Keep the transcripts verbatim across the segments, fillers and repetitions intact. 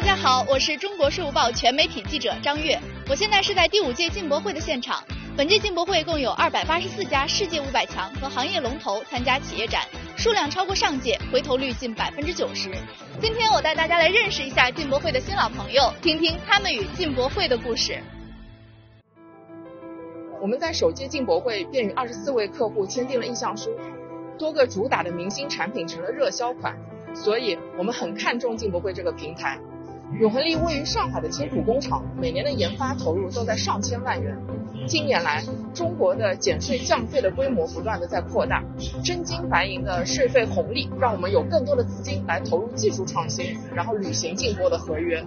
家好，我是中国税务报全媒体记者张悦，我现在是在第五届进博会的现场。本届进博会共有二百八十四家世界五百强和行业龙头参加企业展，数量超过上届，回头率近百分之九十。今天我带大家来认识一下进博会的新老朋友，听听他们与进博会的故事。 我们在首届进博会便与二十四位客户签订了意向书，多个主打的明星产品成了热销款，所以我们很看重进博会这个平台。永恒力位于上海的轻土工厂，每年的研发投入都在上千万元。近年来，中国的减税降费的规模不断的在扩大，真金白银的税费红利，让我们有更多的资金来投入技术创新，然后履行进博的合约。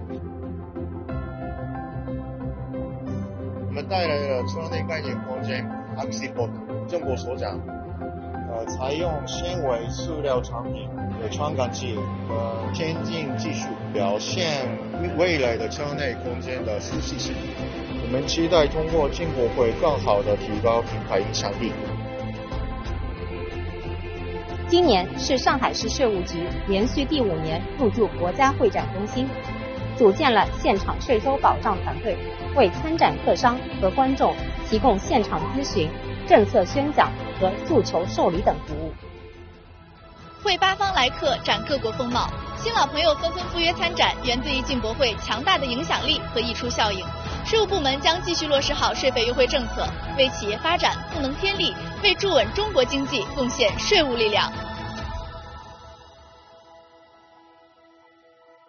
我们带来了车内概念空间 Axipod， 正果所讲，呃，采用纤维塑料产品的传感器和先进技术，表现未来的车内空间的舒适性。我们期待通过进博会更好地提高品牌影响力。 今年是上海市税务局连续第五年入驻国家会展中心，组建了现场税收保障团队，为参展客商和观众提供现场咨询、政策宣讲和诉求受理等服务。 会八方来客，展各国风貌，新老朋友纷纷赴约参展，源自于进博会强大的影响力和溢出效应。税务部门将继续落实好税费优惠政策，为企业发展赋能添力，为助稳中国经济贡献税务力量。